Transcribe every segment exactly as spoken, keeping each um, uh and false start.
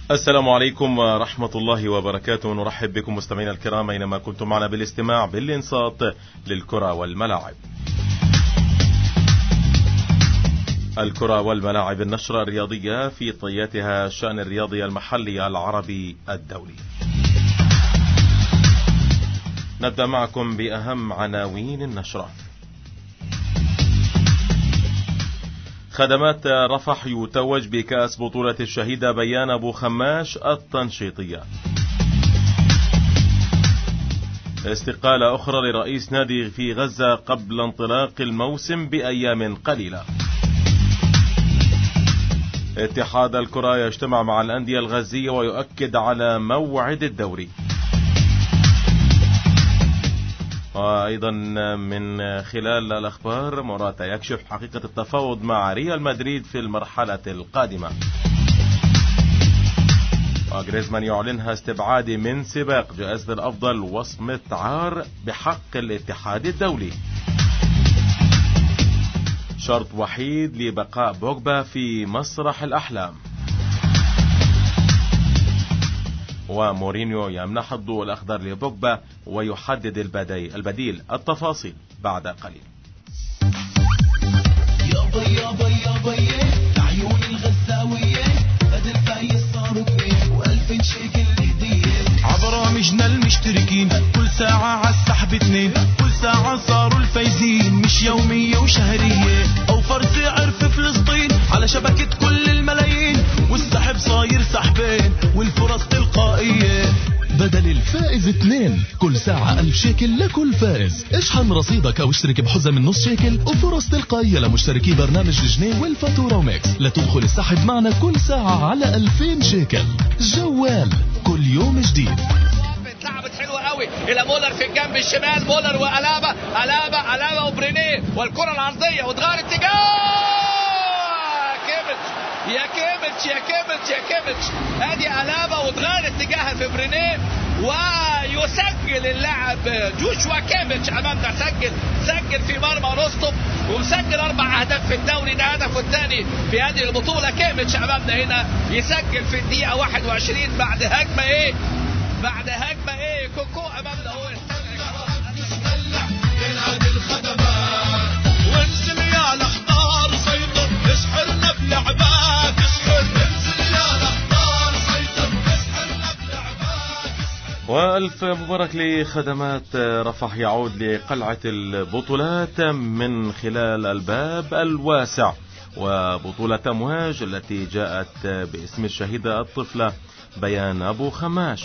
السلام عليكم ورحمة الله وبركاته. نرحب بكم مستمعينا الكرام أينما كنتم معنا بالاستماع بالإنصات للكرة والملاعب. الكرة والملاعب، النشرة الرياضية في طياتها الشأن الرياضي المحلي العربي الدولي. نبدأ معكم بأهم عناوين النشرة. خدمات رفح يتوج بكأس بطولة الشهيدة بيان أبو خماش التنشيطية. استقالة أخرى لرئيس نادي في غزة قبل انطلاق الموسم بأيام قليلة. اتحاد الكرة يجتمع مع الأندية الغزية ويؤكد على موعد الدوري. وأيضا من خلال الأخبار، موراتا يكشف حقيقة التفاوض مع ريال مدريد في المرحلة القادمة. وغريزمان يعلنها استبعاد من سباق جائزة الأفضل وصمة عار بحق الاتحاد الدولي. شرط وحيد لبقاء بوجبا في مسرح الأحلام. ومورينيو يمنح الضوء الأخضر لبوجبا ويحدد البديل. التفاصيل بعد قليل. يابا يابا يابا عيون الغزاوية بدل فايز صاروا اثنين والفين شيكل هدية عبرامجنا المشتركين، كل ساعة عالسحب اثنين، كل ساعة صاروا الفايزين، مش يومية وشهرية. أوفر سعر في فلسطين على شبكة كل الملايين، والسحب صاير سحبين والفرص تلقائية. بدل الفائز اثنين، كل ساعة ألف شيكل لكل فائز. اشحن رصيدك أو اشترك بحزة من نص شيكل وفرص تلقائية لمشتركي برنامج الجنيه والفاتورة وميكس لتدخل السحب معنا كل ساعة على ألفين شيكل. جوال كل يوم جديد. لعبت حلوة قوي إلى مولر في الجنب الشمال، مولر وألابا ألابا ألابا وبرينيه والكرة العرضية وتغير اتجاه. يا كيميتش يا كيميتش يا كيميتش ادي ألابا وتغير اتجاهها في برينيه، ويسجل اللاعب جوشوا كيميتش امامنا. سجل سجل في مرمى روستوف ومسجل اربع اهداف في الدوري، ده هدفه الثاني في هذه البطوله. كيميتش امامنا هنا يسجل في الدقيقه واحد وعشرين بعد هجمه ايه بعد هجمه ايه كوكو امامنا. هو يلعب الخدمات وانزل يا الاخضر سيطر، اسحرنا بلعبات. وألف مبارك لخدمات رفح يعود لقلعة البطولات من خلال الباب الواسع، وبطولة أمواج التي جاءت باسم الشهيدة الطفلة بيان أبو خماش.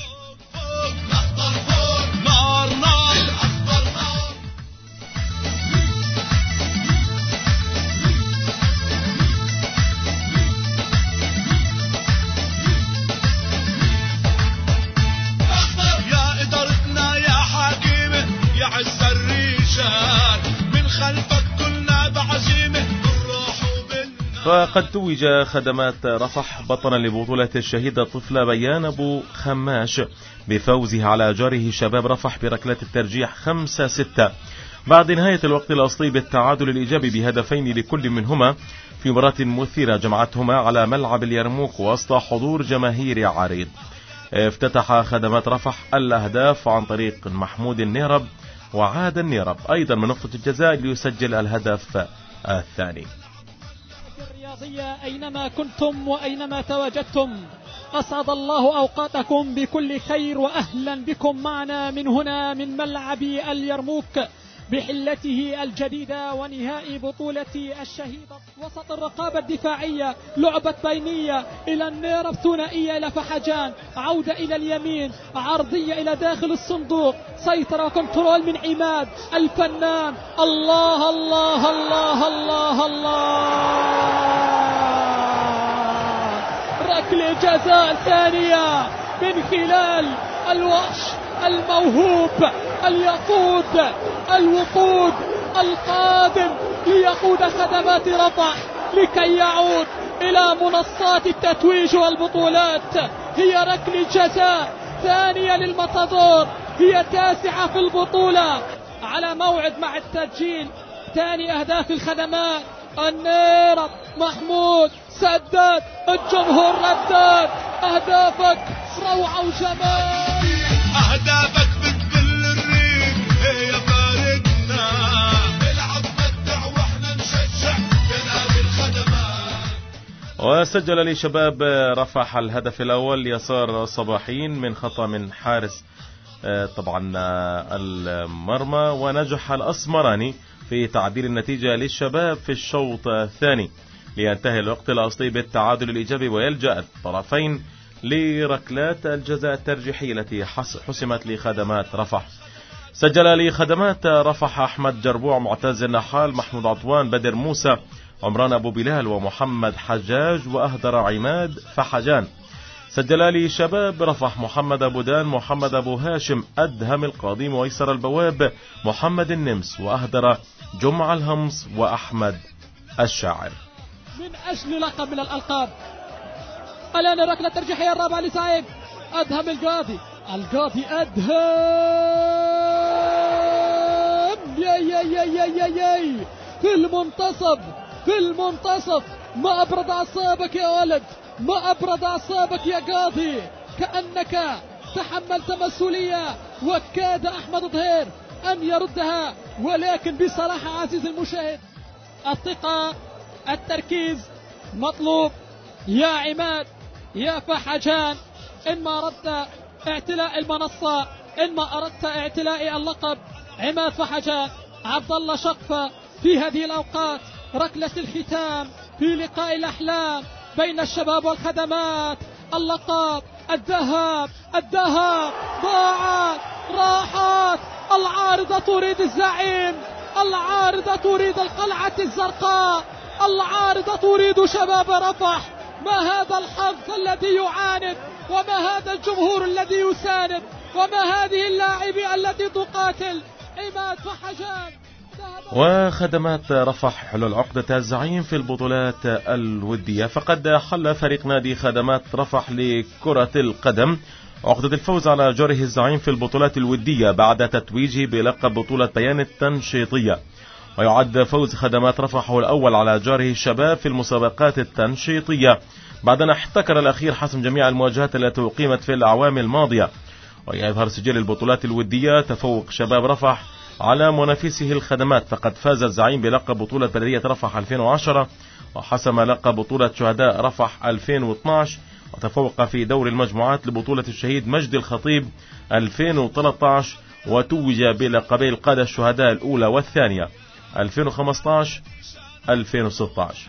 فقد توج خدمات رفح بطلا لبطولة الشهيدة الطفلة بيان أبو خماش بفوزه على جاره شباب رفح بركلة الترجيح خمسة ستة بعد نهاية الوقت الأصلي بالتعادل الإيجابي بهدفين لكل منهما في مباراة مثيرة جمعتهما على ملعب اليرموك وسط حضور جماهيري عريض. افتتح خدمات رفح الأهداف عن طريق محمود النيرب، وعاد النيرب أيضا من نقطة الجزاء ليسجل الهدف الثاني. الرياضية أينما كنتم وأينما تواجدتم، أسعد الله أوقاتكم بكل خير، وأهلا بكم معنا من هنا من ملعب اليرموك بحلته الجديدة ونهائي بطولة الشهيدة. وسط الرقابة الدفاعية لعبة بينية إلى النيرب، ثنائية إلى فحجان، عودة إلى اليمين، عرضية إلى داخل الصندوق، سيطرة وكنترول من عماد الفنان. الله الله الله الله الله، ركلة جزاء ثانية من خلال الوحش الموهوب اليقود الوقود القادم ليقود خدمات رفح لكي يعود إلى منصات التتويج والبطولات. هي ركلة جزاء ثانية للمطادور، هي تاسعة في البطولة على موعد مع التسجيل ثاني أهداف الخدمات النيرة محمود سدد، الجمهور ردد. أهدافك روعة وجمال، أهدافك بتبل الريق يا فارقنا، العب متع واحنا نشجع بنادي الخدمات. وسجل لشباب رفح الهدف الأول يسار صباحين من خطأ من حارس طبعا المرمى، ونجح الأسمراني في تعديل النتيجة للشباب في الشوط الثاني لينتهي الوقت الأصلي بالتعادل الإيجابي، ويلجأ الطرفين لركلات الجزاء الترجيحية التي حسمت لخدمات رفح. سجل لخدمات رفح أحمد جربوع، معتز النحال، محمود عطوان، بدر موسى، عمران أبو بلال، ومحمد حجاج، وأهدر عماد فحجان. سجل لشباب رفح محمد أبو دان، محمد أبو هاشم، أدهم القاضي، ويسر البواب، محمد النمس، وأهدر جمع الهمص، وأحمد الشاعر. من أجل لقب من الألقاب. الآن الركلة الترجيحية الرابعة لسعيد. أدهم القاضي، القاضي أدهم، يا يا يا يا يا يا في المنتصف، في المنتصف. ما أبرد أعصابك يا ولد، ما أبرد أعصابك يا قاضي، كأنك تحملت مسؤولية، وكاد أحمد ظهير أن يردها، ولكن بصراحة عزيز المشاهد الثقة، التركيز مطلوب يا عماد يا فحجان. إن ما أردت اعتلاء المنصة، إن ما أردت اعتلاء اللقب، عماد فحجان، عبد الله شقفة في هذه الأوقات ركلة الختام في لقاء الأحلام بين الشباب والخدمات. اللقب، الذهب، الذهب ضاعت، راحت. العارضة تريد الزعيم، العارضة تريد القلعة الزرقاء، العارضة تريد شباب رفح. ما هذا الحظ الذي يعاند، وما هذا الجمهور الذي يساند، وما هذه اللاعبة التي تقاتل. عماد فحجان وخدمات رفح حلول عقدة الزعيم في البطولات الودية، فقد حل فريق نادي خدمات رفح لكرة القدم عقدة الفوز على جاره الزعيم في البطولات الودية بعد تتويجه بلقب بطولة بيان التنشيطية. ويعد فوز خدمات رفح هو الأول على جاره الشباب في المسابقات التنشيطية بعد أن احتكر الأخير حسم جميع المواجهات التي أقيمت في الأعوام الماضية. ويظهر سجل البطولات الودية تفوق شباب رفح على منافسه الخدمات، فقد فاز الزعيم بلقب بطولة بلدية رفح ألفين وعشرة، وحسم لقب بطولة شهداء رفح ألفين واثناشر، وتفوق في دور المجموعات لبطولة الشهيد مجد الخطيب ألفين وثلاثة عشر، وتوج بلقبي القادة الشهداء الأولى والثانية ألفين وخمسة عشر ألفين وستة عشر.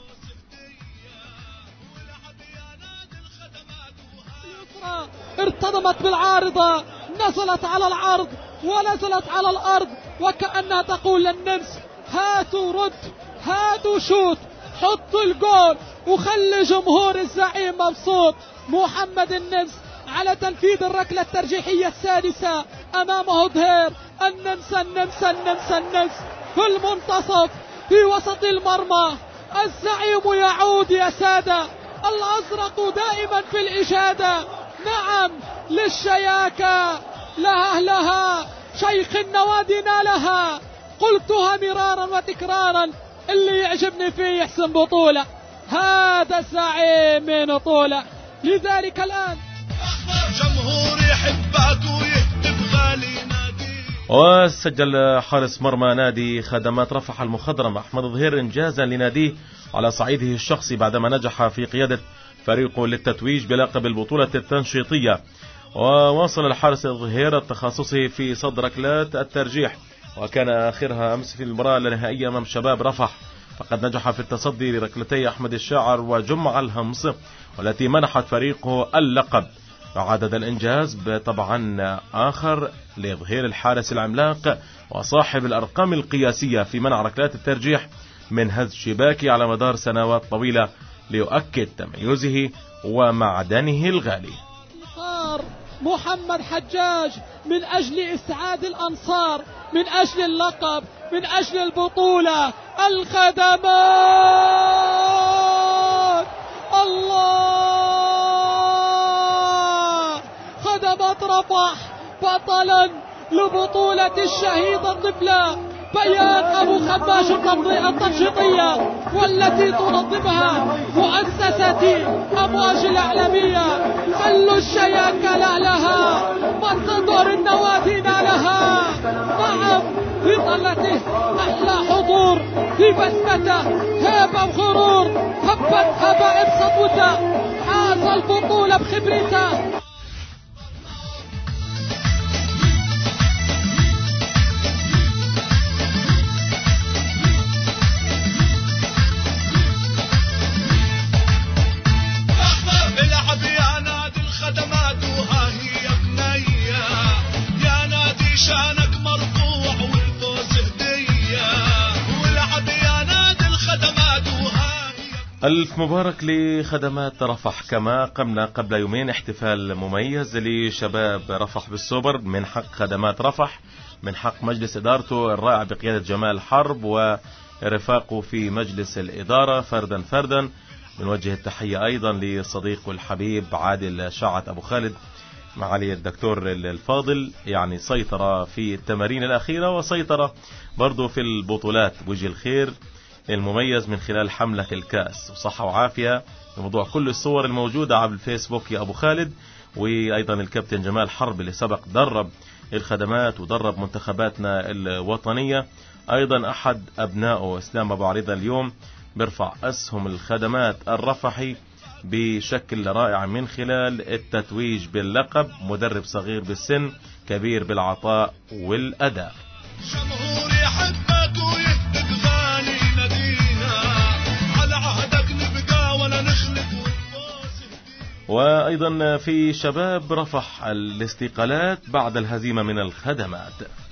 ارتضمت بالعارضة، نزلت على العرض ونزلت على الأرض، وكأنها تقول للنمس هاتوا رد، هاتوا شوت، حطوا الجول وخلي جمهور الزعيم مبسوط. محمد النمس على تنفيذ الركلة الترجيحية السادسة، أمامه ظهير. النمس النمس النمس النمس في المنتصف في وسط المرمى. الزعيم يعود يا سادة، الأزرق دائما في الإجادة. نعم للشياكة، لها لها شيخ النوادي نالها، قلتها مرارا وتكرارا، اللي يعجبني فيه يحسن بطولة، هذا الزعيم من طولة. لذلك الآن جمهور يحبك ويهتف غالي نادي. وسجل حارس مرمى نادي خدمات رفح المخضرم أحمد ظهير إنجازا لناديه على صعيده الشخصي بعدما نجح في قيادة فريقه للتتويج بلقب البطولة التنشيطية. وواصل الحارس ظهير التخصصي في صد ركلات الترجيح، وكان آخرها أمس في المباراة النهائية أمام شباب رفح، فقد نجح في التصدي لركلتي أحمد الشاعر وجمع الهمص والتي منحت فريقه اللقب. وعدد الإنجاز طبعا آخر لظهير الحارس العملاق وصاحب الأرقام القياسية في منع ركلات الترجيح من هز شباكي على مدار سنوات طويلة ليؤكد تميزه ومعدنه الغالي. محمد حجاج من أجل إسعاد الأنصار، من أجل اللقب، من أجل البطولة. الخدمات، الله، خدمات رفح بطلا لبطولة الشهيد الطفلة بيان أبو خماش التنشيطية والتي تنظمها مؤسسة أمواج الإعلامية. خلوا الشياكة لها منتظر النوادي لها. نعم في طلته أحلى حضور في بسمته هيبة وغرور هبت هبة بسطوته حاز البطولة بخبرته. ألف مبارك لخدمات رفح. كما قمنا قبل يومين احتفال مميز لشباب رفح بالسوبر من حق خدمات رفح، من حق مجلس إدارته الرائع بقيادة جمال حرب ورفاقه في مجلس الإدارة فردا فردا. بنوجه التحية أيضا لصديقه الحبيب عادل شعت أبو خالد معالي الدكتور الفاضل، يعني سيطرة في التمارين الأخيرة وسيطرة برضو في البطولات. وجه الخير المميز من خلال حملة الكأس وصحة وعافية بموضوع كل الصور الموجودة على الفيسبوك يا أبو خالد. وأيضا الكابتن جمال حرب اللي سبق درب الخدمات ودرب منتخباتنا الوطنية. أيضا أحد أبنائه إسلام أبو عريضة اليوم بيرفع أسهم الخدمات الرفحي بشكل رائع من خلال التتويج باللقب. مدرب صغير بالسن كبير بالعطاء والأداء. وأيضا في شباب رفح الاستقالات بعد الهزيمة من الخدمات.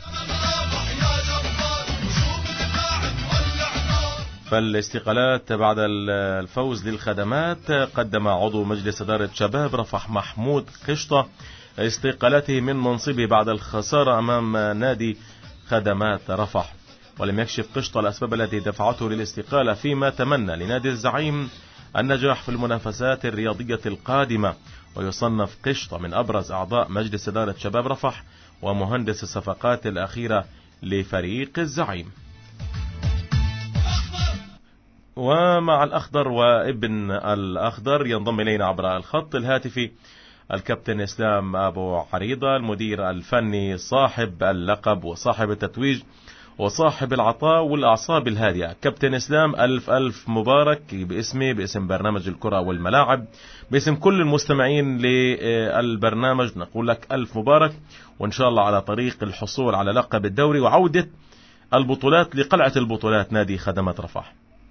فالاستقالات بعد الفوز للخدمات قدم عضو مجلس إدارة شباب رفح محمود قشطة استقالته من منصبه بعد الخسارة أمام نادي خدمات رفح. ولم يكشف قشطة الأسباب التي دفعته للاستقالة، فيما تمنى لنادي الزعيم النجاح في المنافسات الرياضية القادمة. ويصنف قشطة من أبرز أعضاء مجلس إدارة شباب رفح ومهندس الصفقات الأخيرة لفريق الزعيم. ومع الأخضر وابن الأخضر ينضم إلينا عبر الخط الهاتفي الكابتن إسلام أبو عريضة المدير الفني صاحب اللقب وصاحب التتويج وصاحب العطاء والأعصاب الهادئة. كابتن إسلام ألف ألف مبارك باسمي باسم برنامج الكرة والملاعب باسم كل المستمعين للبرنامج نقول لك ألف مبارك، وإن شاء الله على طريق الحصول على لقب الدوري وعودة البطولات لقلعة البطولات نادي خدمات رفح.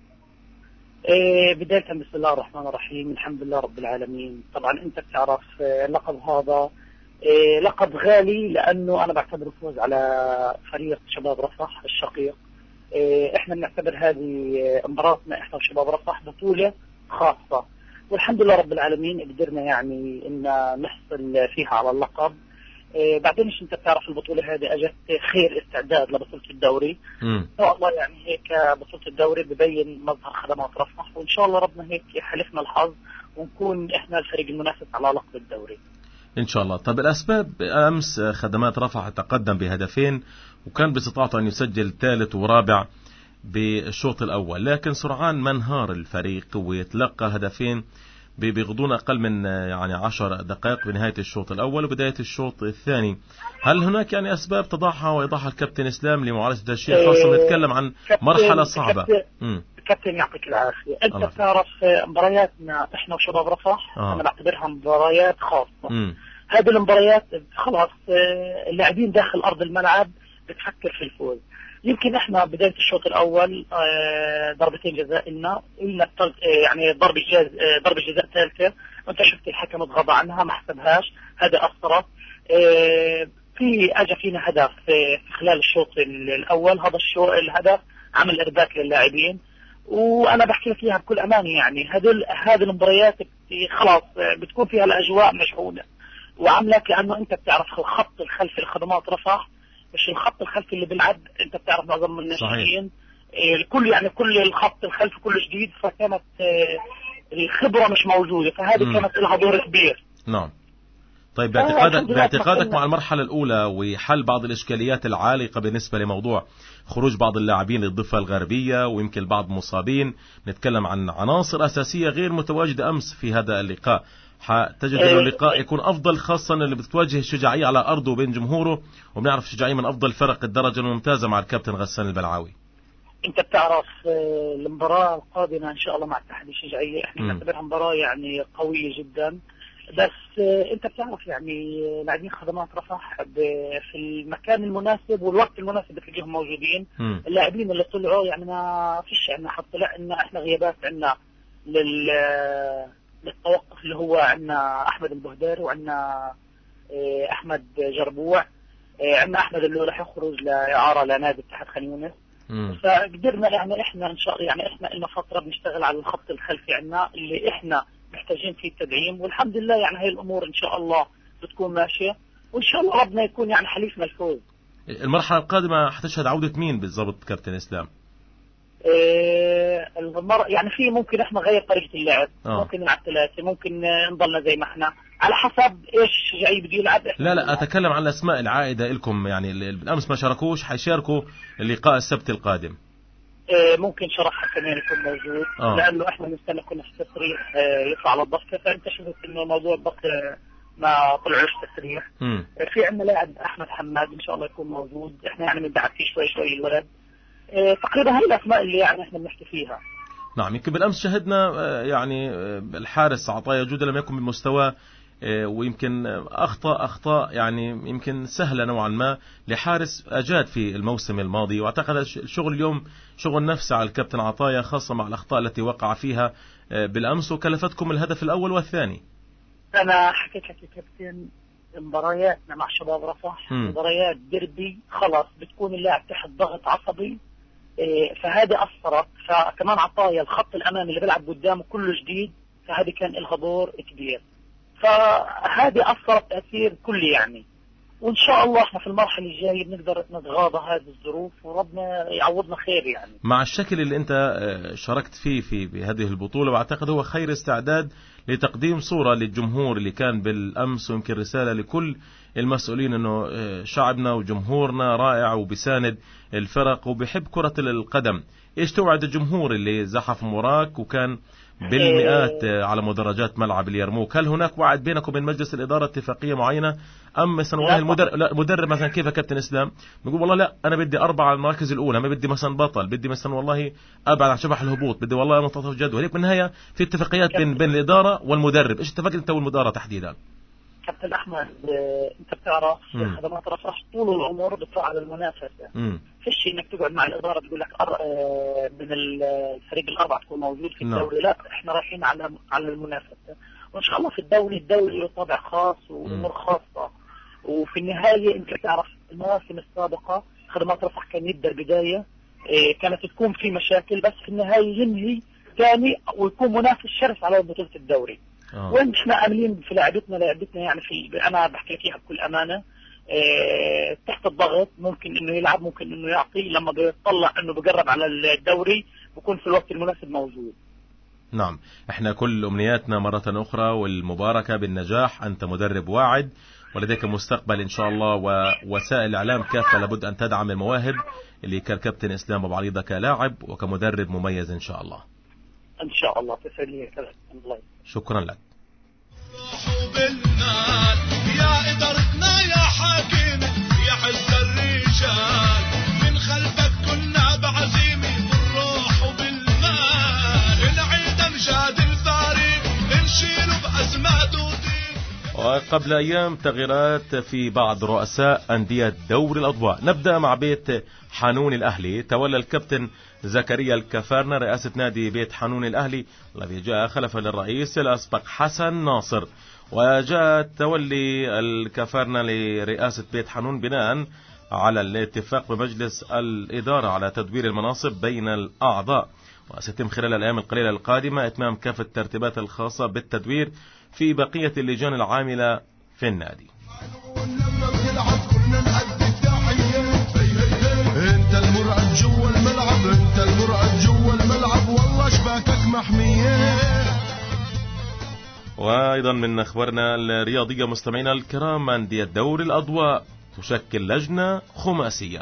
إيه بداية بسم الله الرحمن الرحيم، الحمد لله رب العالمين. طبعا انت بتعرف اللقب هذا إيه لقب غالي، لانه انا بعتبره فوز على فريق شباب رفح الشقيق. إيه احنا بنعتبر هذه مباراتنا احنا وشباب رفح بطولة خاصة، والحمد لله رب العالمين قدرنا يعني ان نحصل فيها على اللقب. إيه بعدين مش انت بتعرف البطولة هذه اجت خير استعداد لبطولة الدوري. ان شاء الله يعني هيك بطولة الدوري ببين مظهر خدمات رفح، وان شاء الله ربنا هيك يحالفنا الحظ ونكون احنا الفريق المنافس على لقب الدوري ان شاء الله. طب الاسباب، امس خدمات رفح تقدم بهدفين وكان باستطاعته ان يسجل ثالث ورابع بالشوط الاول، لكن سرعان ما انهار الفريق ويتلقى هدفين بغضون أقل من يعني عشر دقائق بنهاية الشوط الأول وبداية الشوط الثاني. هل هناك يعني أسباب تضعها ويضعها الكابتن إسلام لمعالجة الشيء، خاصة نتكلم عن مرحلة صعبة؟ كابتن يعطيك العافية. أنت بتعرف مبارياتنا إحنا وشباب رفح آه. أنا بعتبرها مباريات خاصة. م. هذه المباريات خلاص اللاعبين داخل أرض الملعب بتفكر في الفوز. يمكن احنا بداية الشوط الاول ضربتين جزاء لنا قلنا يعني ضربة جزاء ضربة جزاء ثالثة، وانت شفت الحكم تغاضى عنها ما حسبهاش، هذا اثرت. في اجى فينا هدف في خلال الشوط الاول، هذا الشوط الهدف عمل ارباك للاعبين، وانا بحكي لك اياها بكل امانه. يعني هذول هذه المباريات خلاص بتكون فيها الاجواء مشحونة وعاملك، لانه انت بتعرف الخط الخلفي لخدمات رفح مش الخط الخلفي اللي بيلعب. انت بتعرف معظم الناشئين الكل يعني كل الخط الخلفي كله جديد، فكانت الخبرة مش موجودة، فهذه كانت لها دور كبير. نعم طيب باعتقادك باعتقادك مع المرحلة الأولى وحل بعض الإشكاليات العالقة بالنسبة لموضوع خروج بعض اللاعبين للضفة الغربية ويمكن البعض مصابين، نتكلم عن عناصر أساسية غير متواجدة أمس في هذا اللقاء، تجد أن اللقاء يكون أفضل، خاصة اللي بتواجه الشجاعية على أرضه بين جمهوره، وبنعرف الشجاعية من أفضل فرق الدرجة الممتازة مع الكابتن غسان البلعاوي. انت بتعرف المباراة القادمة ان شاء الله مع الاتحاد الشجاعية احنا نعتبرها مباراة يعني قوية جدا، بس انت بتعرف يعني لاعبين خدمات رفح في المكان المناسب والوقت المناسب بتلاقيهم موجودين. اللاعبين اللي طلعوا يعني ما فيش عندنا حط طلع ان احنا غيابات عندنا لل للتوقف اللي هو عندنا احمد البهداري وعندنا احمد جربوع، عندنا احمد اللي راح يخرج لاعاره لنادي اتحاد خان يونس. فقدرنا يعني احنا ان شاء الله يعني احنا لنا فتره بنشتغل على الخط الخلفي عندنا اللي احنا محتاجين فيه التدعيم، والحمد لله يعني هاي الامور ان شاء الله بتكون ماشيه، وان شاء الله ربنا يكون يعني حليفنا الفوز. المرحله القادمه حتشهد عوده مين بالضبط كابتن اسلام؟ إيه المر... يعني في ممكن احنا نغير طريقه اللعب، آه. ممكن نلعب ثلاثه، ممكن نضلنا زي ما احنا على حسب ايش الشجاعي بده يلعب. لا لا اتكلم عن الاسماء العائده لكم، يعني بالامس ما شاركوش حيشاركوا اللقاء السبت القادم. إيه ممكن شرحها كمان يكون موجود، آه. لانه احنا بنستنى كنا في التصريح إيه يطلع على الضفه، فانت شفت انه موضوع الضفه ما طلعوش تصريح. إيه في عندنا لاعب احمد حماد ان شاء الله يكون موجود، احنا يعني بندعم فيه شوي شوي الولد. إيه تقريبا هاي الاسماء اللي يعني احنا بنحكي فيها. نعم، يمكن بالامس شهدنا يعني الحارس عطايا جودة لم يكن بمستواه، ويمكن أخطاء أخطاء يعني يمكن سهلة نوعا ما لحارس أجاد في الموسم الماضي، وأعتقد الشغل اليوم شغل نفسي على الكابتن عطايا، خاصة مع الأخطاء التي وقع فيها بالأمس وكلفتكم الهدف الأول والثاني. أنا حكيت لك يا كابتن مبارياتنا مع شباب رفح مباريات ديربي، خلاص بتكون اللاعب تحت ضغط عصبي، فهذه أثرت. فكمان عطايا الخط الأمامي اللي بيلعب قدامه كله جديد، فهذه كان لها دور كبير، فهذه أثرت تأثير كلي يعني. وإن شاء الله احنا في المرحلة الجاية بنقدر نتغاضى هذه الظروف وربنا يعوضنا خير يعني. مع الشكل اللي انت شاركت فيه في بهذه البطولة، واعتقد هو خير استعداد لتقديم صورة للجمهور اللي كان بالأمس، ويمكن رسالة لكل المسؤولين انه شعبنا وجمهورنا رائع وبيساند الفرق وبيحب كرة القدم. ايش توعد الجمهور اللي زحف وراك وكان بالمئات على مدرجات ملعب اليرموك؟ هل هناك وعد بينك وبين مجلس الإدارة اتفاقية معينة، أم مثلا والله المدرب لا المدرب مثلا كيف كابتن إسلام بيقول والله لا أنا بدي أربعة على المراكز الأولى، ما بدي مثلا بطل، بدي مثلا والله أبعد عن شبح الهبوط، بدي والله منتصف الجدول، هيك بالنهاية في اتفاقيات بين بين الإدارة والمدرب. إيش اتفقت أنت والمدارة تحديدا؟ كابتن أحمد انت بتعرف خدمات رفح طول العمر بتطلع على المنافسة، فيش انك تقعد مع الإدارة تقول لك أر... من الفريق الأربعة تكون موجود في الدوري، لا احنا رايحين على على المنافسة، وإن شاء الله في الدوري الدوري له طابع خاص وأمور خاصة. وفي النهاية انت تعرف المواسم السابقة خدمات رفح كان يبدأ بداية كانت تكون في مشاكل، بس في النهاية ينهي ثاني ويكون منافس شرس على بطولة الدوري. آه. وين احنا املين في لعبتنا لعبتنا يعني في انا بحكي لك اياها بكل امانه، اه تحت الضغط ممكن انه يلعب، ممكن انه يعطي، لما بيطلع انه بقرب على الدوري بيكون في الوقت المناسب موجود. نعم، احنا كل امنياتنا مرة اخرى والمباركة بالنجاح، انت مدرب واعد ولديك مستقبل ان شاء الله، ووسائل الاعلام كافة لابد ان تدعم المواهب اللي كالكابتن اسلام ابو عريضة كلاعب وكمدرب مميز ان شاء الله. ان شاء الله تسليك الله. شكرا لك. يا إدارتنا يا حاكم يا حز الرجال، من خلفك كنا بعزيمة بالروح وبالمال، نعيد أمجاد الفريق نشيله بأزمات ودين. وقبل أيام تغييرات في بعض رؤساء أندية دوري الأضواء. نبدأ مع بيت حانون الأهلي. تولى الكابتن زكريا الكفارنة رئاسة نادي بيت حانون الأهلي الذي جاء خلفا للرئيس الأسبق حسن ناصر. وجاء تولي الكفارنة لرئاسة بيت حانون بناء على الاتفاق بمجلس الإدارة على تدوير المناصب بين الأعضاء، وستتم خلال الأيام القليلة القادمة إتمام كافة الترتيبات الخاصة بالتدوير في بقية اللجان العاملة في النادي. انت المرعب جوا الملعب، انت المرعب جوا الملعب، والله شباكك محمية. وأيضا من أخبارنا الرياضية مستمعينا الكرام، أندية دوري الأضواء تشكل لجنة خماسية.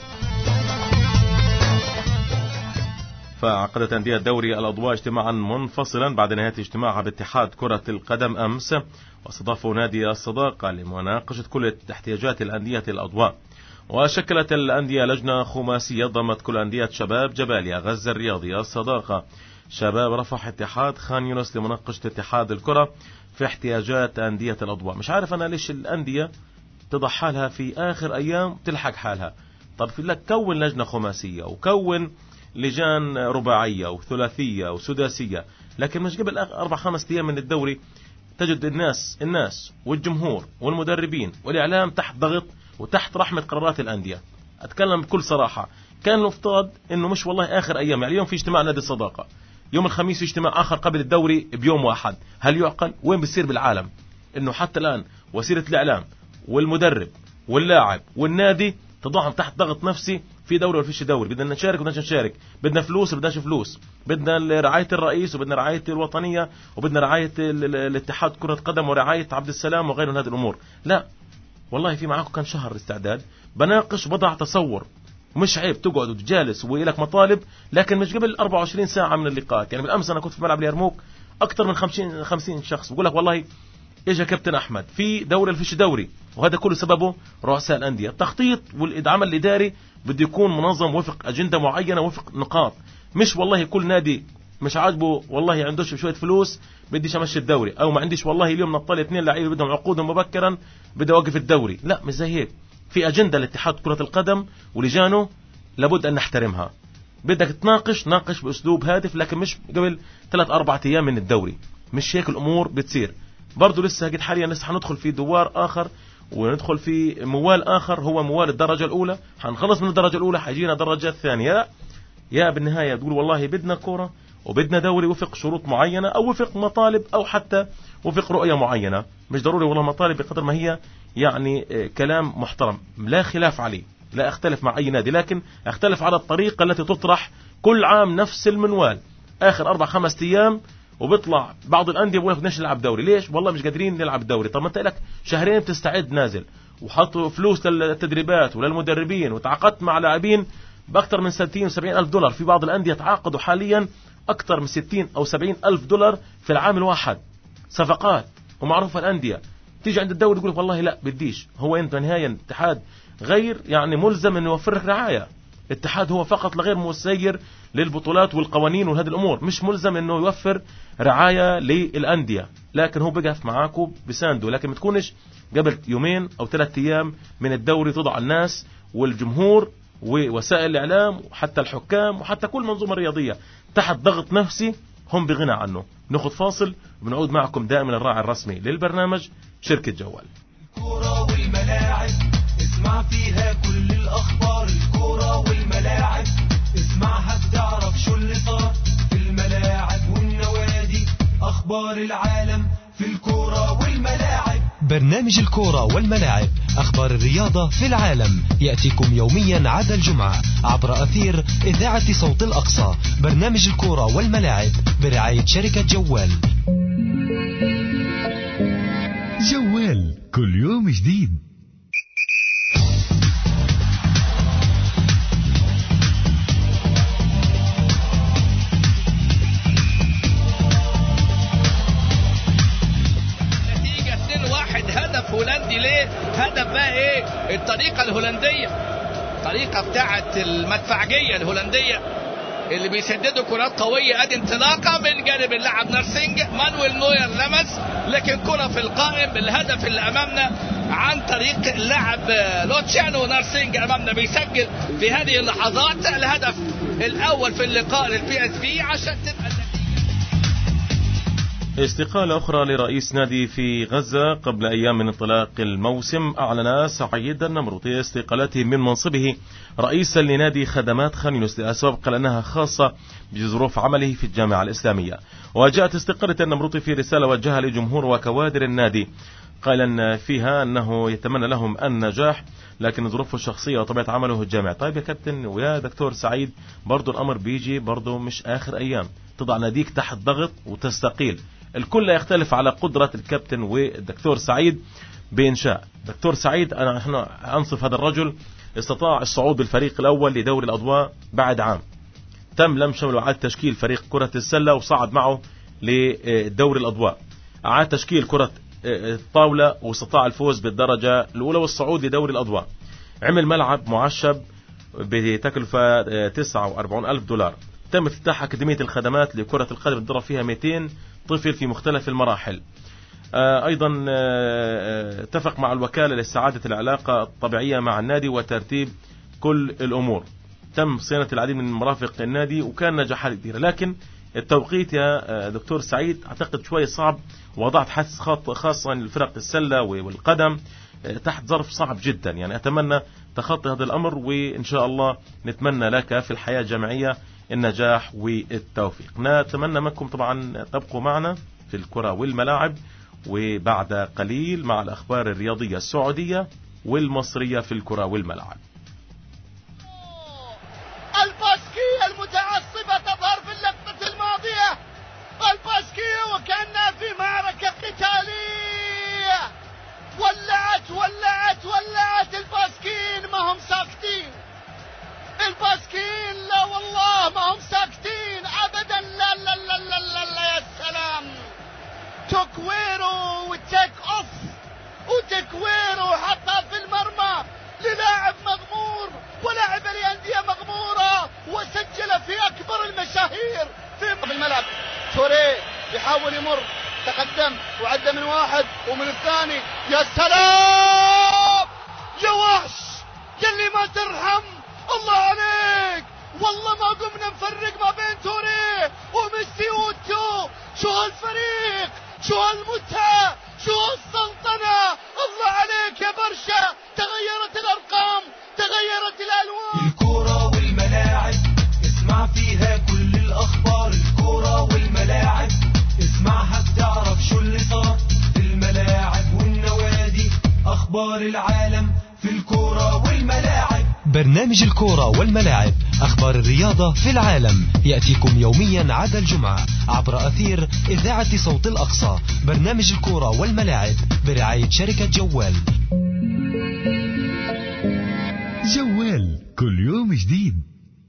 فعقدت أندية دوري الأضواء اجتماعا منفصلا بعد نهاية اجتماعها باتحاد كرة القدم أمس، واستضافوا نادي الصداقة لمناقشة كل احتياجات الأندية الأضواء. وشكلت الأندية لجنة خماسية ضمت كل أندية شباب جباليا، غزة الرياضية، الصداقة، شباب رفح، اتحاد خان يونس، لمناقشة اتحاد الكرة في احتياجات أندية الأضواء. مش عارف أنا ليش الأندية تضع حالها في آخر أيام تلحق حالها. طب في لك كون لجنة خماسية وكون لجان رباعية وثلاثية وسداسية، لكن مش قبل أربع خمس أيام من الدوري تجد الناس الناس والجمهور والمدربين والإعلام تحت ضغط وتحت رحمة قرارات الأندية. أتكلم بكل صراحة، كان المفترض إنه مش والله آخر أيام، يعني اليوم في اجتماع نادي الصداقة، يوم الخميس في اجتماع آخر قبل الدوري بيوم واحد. هل يعقل؟ وين بيصير بالعالم إنه حتى الآن وسيلة الإعلام والمدرب واللاعب والنادي تضعهم تحت ضغط نفسي في دوري ولا فيش دوري؟ بدنا نشارك بدنا نشارك، بدنا فلوس بدناش فلوس، بدنا رعاية الرئيس وبدنا رعاية الوطنية وبدنا رعاية الاتحاد كرة قدم ورعاية عبد السلام وغيره من هذه الأمور. لا والله، في معاكم كان شهر استعداد، بناقش وبضع تصور. مش عيب تقعد وتجالس وإلك مطالب، لكن مش قبل أربعة وعشرين ساعة من اللقاءات. يعني بالأمس أنا كنت في ملعب اليرموك أكثر من خمسين خمسين شخص بقول لك والله إجا كابتن أحمد في دوري الفيش دوري، وهذا كله سببه رؤساء الأندية. التخطيط والإدعام الإداري بده يكون منظم وفق أجندة معينة وفق نقاط، مش والله كل نادي مش عاجبه والله عندوش شوية فلوس بديش أمشي الدوري، أو ما عنديش والله اليوم نطلع اثنين لعيبة بدهم عقودهم مبكرا بدي أوقف الدوري. لا، مش زي هيك. في أجندة لاتحاد كرة القدم ولجانه لابد أن نحترمها. بدك تناقش ناقش بأسلوب هادف، لكن مش قبل ثلاث أربعة أيام من الدوري. مش هيك الأمور بتصير. برضو لسه قد حاليا لسه حندخل في دوار آخر وندخل في موال آخر، هو موال الدرجة الأولى. حنخلص من الدرجة الأولى حيجينا درجة الثانية. يا بالنهاية تقول والله بدنا كرة وبدنا دوري وفق شروط معينة، أو وفق مطالب، أو حتى وفق رؤية معينة. مش ضروري والله مطالب بقدر ما هي يعني كلام محترم لا خلاف عليه، لا أختلف مع أي نادي، لكن أختلف على الطريقة التي تطرح كل عام نفس المنوال آخر أربع خمس أيام، وبيطلع بعض الأندية بيقول لك بدناش نلعب دوري. ليش؟ والله مش قادرين نلعب دوري. طب ما أنت لك شهرين بتستعد نازل وحطوا فلوس للتدريبات وللمدربين وتعاقدت مع لاعبين بأكثر من ستين وسبعين ألف دولار. في بعض الأندية تعاقدوا حاليا أكثر من ستين أو سبعين ألف دولار في العام الواحد صفقات، ومعروفة الأندية. تيجي عند الدوري يقول لك والله لا بديش. هو أنت نهاية الاتحاد غير يعني ملزم أن يوفر لك رعاية. الاتحاد هو فقط لغير مسير للبطولات والقوانين وهذه الأمور، مش ملزم أنه يوفر رعاية للأندية، لكن هو بقف معاكم بسانده. لكن ما تكونش قبل يومين أو ثلاثة أيام من الدوري تضع الناس والجمهور ووسائل الإعلام وحتى الحكام وحتى كل منظومة رياضية تحت ضغط نفسي هم بغنى عنه. ناخذ فاصل وبنعود معكم دائما الراعي الرسمي للبرنامج شركة جوال. الكرة والملاعب اسمع فيها كل الأخبار. الكرة والملاعب اسمعها بتعرف شو اللي صار في الملاعب والنوادي. أخبار العالم في الكرة والملاعب. برنامج الكرة والملاعب، أخبار الرياضة في العالم، يأتيكم يوميا عدا الجمعة عبر أثير إذاعة صوت الأقصى. برنامج الكرة والملاعب برعاية شركة جوال. جوال كل يوم جديد. هولندي. ليه هدف بقى ايه؟ الطريقة الهولندية، الطريقة بتاعت المدفعجية الهولندية اللي بيسددوا كرات قوية. ادي انطلاقة من جانب اللاعب نارسينج، مانويل نوير لمس لكن كرة في القائم. الهدف اللي امامنا عن طريق اللاعب لوتشانو نارسينج امامنا بيسجل في هذه اللحظات الهدف الاول في اللقاء للبي اس في عشان تبقى استقالة أخرى لرئيس نادي في غزة. قبل أيام من انطلاق الموسم أعلن سعيد النمروطي استقالته من منصبه رئيسا لنادي خدمات خان يونس لأسباب قال أنها خاصة بظروف عمله في الجامعة الإسلامية. وجاءت استقالة النمروطي في رسالة وجهها لجمهور وكوادر النادي قائلا فيها أنه يتمنى لهم النجاح لكن ظروفه الشخصية وطبيعة عمله الجامعي. طيب يا كابتن ويا دكتور سعيد، برضو الأمر بيجي برضو مش آخر أيام تضع ناديك تحت ضغط وتستقيل. الكل يختلف على قدرة الكابتن والدكتور سعيد بإنشاء. دكتور سعيد أنا احنا أنصف هذا الرجل، استطاع الصعود بالفريق الأول لدوري الأضواء بعد عام، تم لم شمله على تشكيل فريق كرة السلة وصعد معه لدوري الأضواء، أعاد تشكيل كرة الطاولة واستطاع الفوز بالدرجة الأولى والصعود لدوري الأضواء. عمل ملعب معشب بتكلفة تسعة وأربعين ألف دولار. تم افتتاح أكاديمية الخدمات لكرة القدم تدرب فيها مئتين طفل في مختلف المراحل. أيضا اتفق مع الوكالة لاستعادة العلاقة الطبيعية مع النادي وترتيب كل الأمور. تم صيانة العديد من مرافق النادي وكان نجاحات كثيرة، لكن التوقيت يا دكتور سعيد أعتقد شوي صعب، وضعت حث خاصة للفرق السلة والقدم تحت ظرف صعب جدا. يعني أتمنى تخطي هذا الأمر، وإن شاء الله نتمنى لك في الحياة الجامعية النجاح والتوفيق. نتمنى منكم طبعا تبقوا معنا في الكرة والملاعب، وبعد قليل مع الأخبار الرياضية السعودية والمصرية في الكرة والملاعب. الباسكية المتعصبة تظهر في اللقطة الماضية، الباسكية وكأنها في معركة قتالية، ولعت ولعت ولعت. الباسكين ما هم ساكتين، الباسكين لا والله ما هم ساكتين أبدا. لا لا لا لا لا, لا يا سلام. تكويرو وتيك اوف، وتكويرو حطها في المرمى للاعب مغمور ولاعب الأندية مغمورة، وسجل في أكبر المشاهير في الملعب. توريه يحاول يمر، تقدم وعدى من واحد ومن الثاني. يا سلام يا وحش يلي ما ترحم، الله عليك. والله ما قمنا نفرق ما بين توريه وميسي وتو. شو هالفريق، شو هالمتعة، شو هالسلطنة، الله عليك يا برشا. تغيرت الأرقام، تغيرت الألوان. الكرة والملاعب اسمع فيها كل الأخبار. الكرة والملاعب اسمعها بتعرف شو اللي صار في الملاعب والنوادي. أخبار العالم في الكرة والملاعب. برنامج الكرة والملاعب، أخبار الرياضة في العالم، يأتيكم يوميا عدا الجمعة عبر أثير إذاعة صوت الأقصى. برنامج الكرة والملاعب برعاية شركة جوال. جوال كل يوم جديد.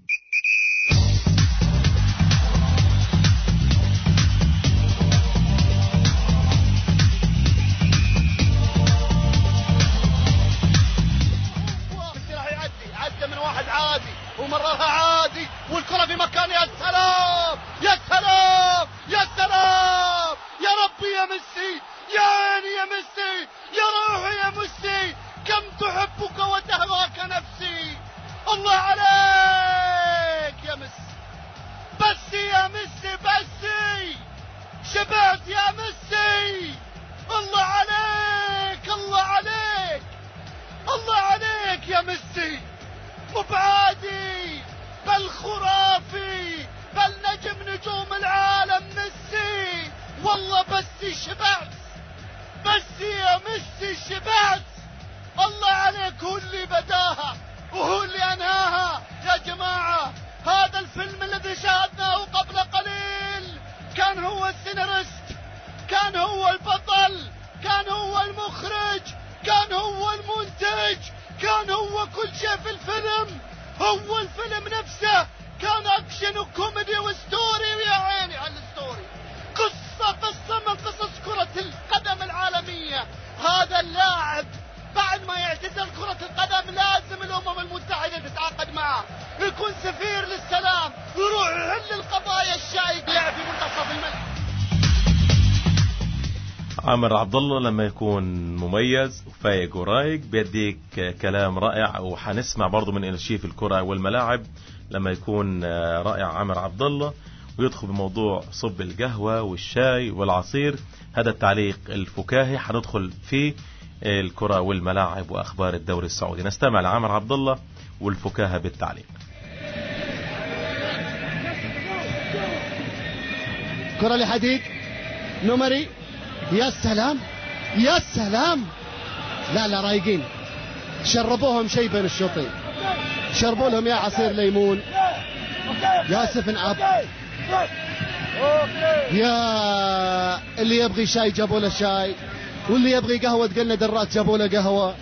ومررها عادي والكرة في مكان. يا سلام يا سلام يا سلام يا ربي يا ميسي، يا عيني يا ميسي، يا روحي يا ميسي، كم تحبك وتهواك نفسي. الله عليك يا ميسي، بس يا ميسي بسي، شبعت يا ميسي. الله عليك الله عليك الله عليك يا ميسي، مبعادي بل خرافي بل نجم نجوم العالم ميسي. والله بس شبعت، بس يا ميسي شبعت. الله عليك، هو اللي بداها وهو اللي انهاها. يا جماعة هذا الفيلم الذي شاهدناه قبل قليل كان هو السيناريست، كان هو البطل، كان هو المخرج، كان هو المنتج، كان هو كل شيء في الفيلم. هو الفيلم نفسه كان اكشن وكوميدي وستوري، ويا عيني على الستوري. قصة قصة من قصص كرة القدم العالمية. هذا اللاعب بعد ما يعتزل كرة القدم لازم الامم المتحدة تتعاقد معه، يكون سفير للسلام، يروح يحل القضايا الشائكة. لعب في منتصف الملعب. عامر عبد الله لما يكون مميز وفايق ورايق بيديك كلام رائع، وحنسمع برضو من الشيف الكرة والملاعب لما يكون رائع عامر عبد الله ويدخل بموضوع صب القهوة والشاي والعصير. هذا التعليق الفكاهي حندخل في الكرة والملاعب وأخبار الدوري السعودي. نستمع لعامر عبد الله والفكاهة بالتعليق. كرة لحديد نمري. يا سلام يا سلام، لا لا رايقين، شربوهم شيء بين الشوطين، شربوا لهم يا عصير ليمون يا سفن اب. يا اللي يبغي شاي جابوا له شاي، واللي يبغي قهوة قلنا درات جابوا له قهوة.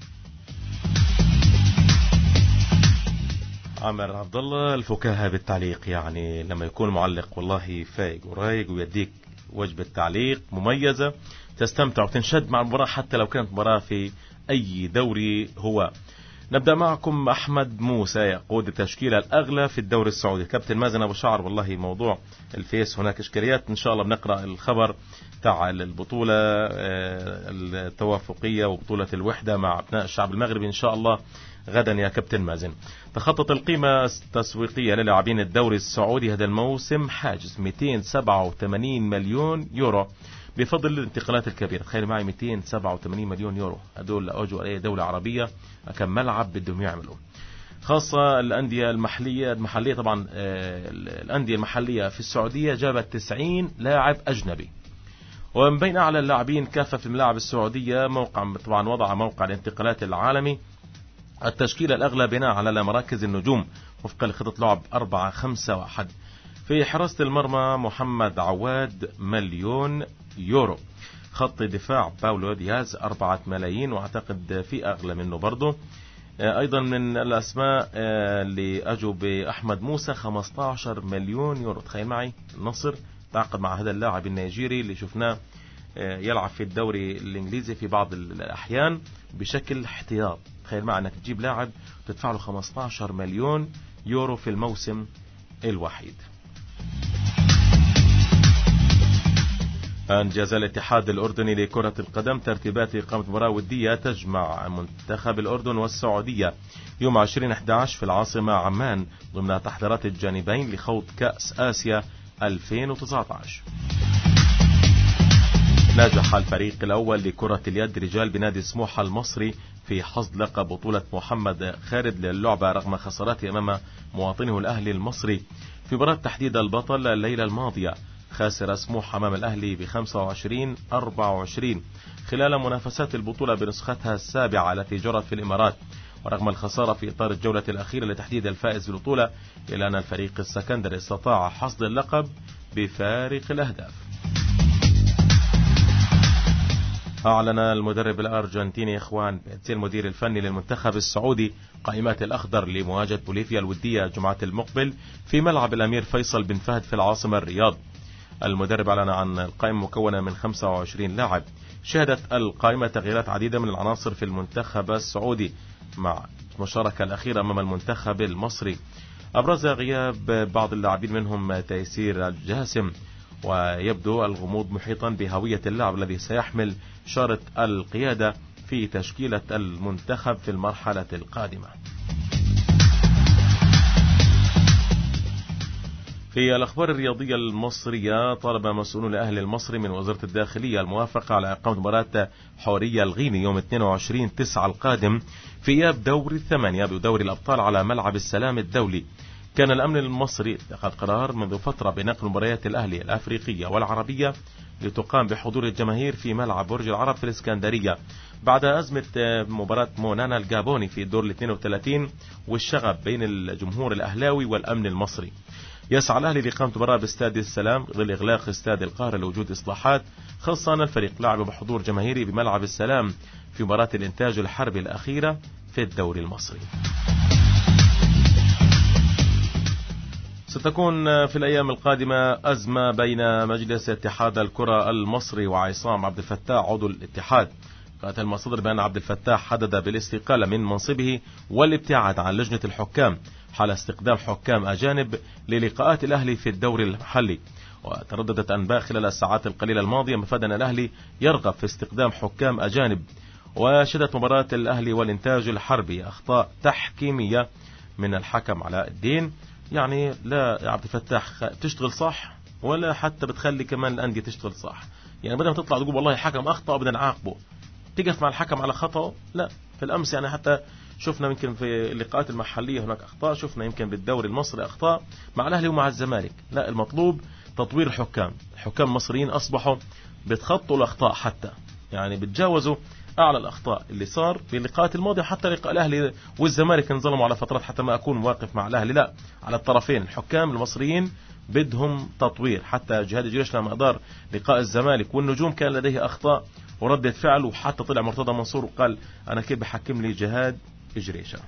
عامر عبد الله الفكاهة بالتعليق، يعني لما يكون معلق والله فايق ورايق ويديك وجبة تعليق مميزة تستمتع وتنشد مع المباراة حتى لو كانت مباراة في أي دوري. هو نبدأ معكم أحمد موسى يقود التشكيلة الأغلى في الدوري السعودي. كابتن مازن أبو شعر، والله موضوع الفيس هناك إشكاليات، إن شاء الله بنقرأ الخبر تاع البطولة التوافقية وبطولة الوحدة مع أبناء الشعب المغربي إن شاء الله غدا يا كابتن مازن. تخطط القيمة التسويقية للاعبين الدوري السعودي هذا الموسم حاجز مئتين وسبعة وثمانين مليون يورو بفضل الانتقالات الكبيرة. تخيل معي مئتين وسبعة وثمانين مليون يورو، هدول أجوا أي دولة عربية كم ملعب بدهم يعملوا، خاصة الأندية المحلية المحلية طبعا الأندية المحلية في السعودية جابت تسعين لاعب أجنبي، ومن بين أعلى اللاعبين كافة في الملاعب السعودية موقع طبعا وضع موقع الانتقالات العالمي التشكيلة الأغلى بناء على مراكز النجوم وفقا لخطة لعب أربعة خمسة واحد. في حراسة المرمى محمد عواد مليون يورو، خط دفاع باولو دياز أربعة ملايين، وأعتقد في أغلى منه برضه. أيضا من الأسماء اللي أجوا بأحمد موسى خمسة عشر مليون يورو. تخيل معي النصر تعاقد مع هذا اللاعب النيجيري اللي شفناه يلعب في الدوري الإنجليزي في بعض الأحيان بشكل احتياط. تخيل معي أنك تجيب لاعب تدفع له خمسة عشر مليون يورو في الموسم الوحيد. أنجز الاتحاد الأردني لكرة القدم ترتيبات إقامة مباراة ودية تجمع منتخب الأردن والسعودية يوم عشرين أحد عشر في العاصمة عمان ضمن تحضيرات الجانبين لخوض كأس آسيا ألفين وتسعة عشر. نجح الفريق الأول لكرة اليد رجال بنادي سموحة المصري في حصد لقب بطولة محمد خالد للعبة رغم خسارته أمام مواطنه الأهلي المصري في مباراة تحديد البطل الليلة الماضية. خاسر سموحة أمام الأهلي بخمسة وعشرين أربعة وعشرين خلال منافسات البطولة بنسختها السابعة التي جرت في الإمارات، ورغم الخسارة في إطار الجولة الأخيرة لتحديد الفائز بالبطولة إلا أن الفريق السكندري استطاع حصد اللقب بفارق الأهداف. أعلن المدرب الأرجنتيني إخوان بيتسي المدير الفني للمنتخب السعودي قائمات الأخضر لمواجهة بوليفيا الودية الجمعة المقبل في ملعب الأمير فيصل بن فهد في العاصمة الرياض. المدرب أعلن عن القائمة مكونة من خمسة وعشرين لاعب. شهدت القائمة تغييرات عديدة من العناصر في المنتخب السعودي مع المشاركة الأخيرة أمام المنتخب المصري، أبرز غياب بعض اللاعبين منهم تيسير الجاسم، ويبدو الغموض محيطا بهوية اللاعب الذي سيحمل شارة القيادة في تشكيلة المنتخب في المرحلة القادمة. في الأخبار الرياضية المصرية، طالب مسؤولون الأهلي المصري من وزارة الداخلية الموافقة على إقامة مباراة حورية الغيني يوم اثنين وعشرين تسعة القادم في إياب دوري الثمانية بدوري الأبطال على ملعب السلام الدولي. كان الأمن المصري اتخذ قرار منذ فترة بنقل مباريات الأهلي الأفريقية والعربية لتقام بحضور الجماهير في ملعب برج العرب في الإسكندرية بعد أزمة مباراة مونانا الجابوني في الدور الاثنين وثلاثين والشغب بين الجمهور الأهلاوي والأمن المصري. يسعى الأهلي لإقامة مباراة باستاد السلام ظل إغلاق استاد القاهرة لوجود إصلاحات، خاصة أن الفريق لعب بحضور جماهيري بملعب السلام في مباراة الإنتاج الحربي الأخيرة في الدوري المصري. ستكون في الأيام القادمة أزمة بين مجلس اتحاد الكرة المصري وعصام عبد الفتاح عضو الاتحاد. قالت المصادر بأن عبد الفتاح حدد بالاستقالة من منصبه والابتعاد عن لجنة الحكام حال استقدام حكام أجانب للقاءات الأهلي في الدوري المحلي. وترددت أنباء خلال الساعات القليلة الماضية مفاد أن الأهلي يرغب في استقدام حكام أجانب. وشهدت مباراة الأهلي والإنتاج الحربي أخطاء تحكيمية من الحكم علاء الدين. يعني لا يا عبد الفتاح تشتغل صح ولا حتى بتخلي كمان الأندية تشتغل صح. يعني بدل ما تطلع تقول والله الحكم أخطأ بدنا نعاقبه تقف مع الحكم على خطأه، لا. في الأمس يعني حتى شفنا يمكن في اللقاءات المحلية هناك أخطاء، شفنا يمكن بالدوري المصري أخطاء مع الأهلي ومع الزمالك. لا، المطلوب تطوير الحكام. الحكام المصريين أصبحوا بتخطوا الأخطاء، حتى يعني بتجاوزوا أعلى الأخطاء اللي صار في اللقاءات الماضية، حتى لقاء الأهلي والزمالك انظلموا على فترات، حتى ما أكون واقف مع الأهلي، لا، على الطرفين الحكام المصريين بدهم تطوير. حتى جهاد جريش لما أدار لقاء الزمالك والنجوم كان لديه أخطاء وردة فعل، وحتى طلع مرتضى منصور وقال أنا كيف بحكم لي جهاد جريشة.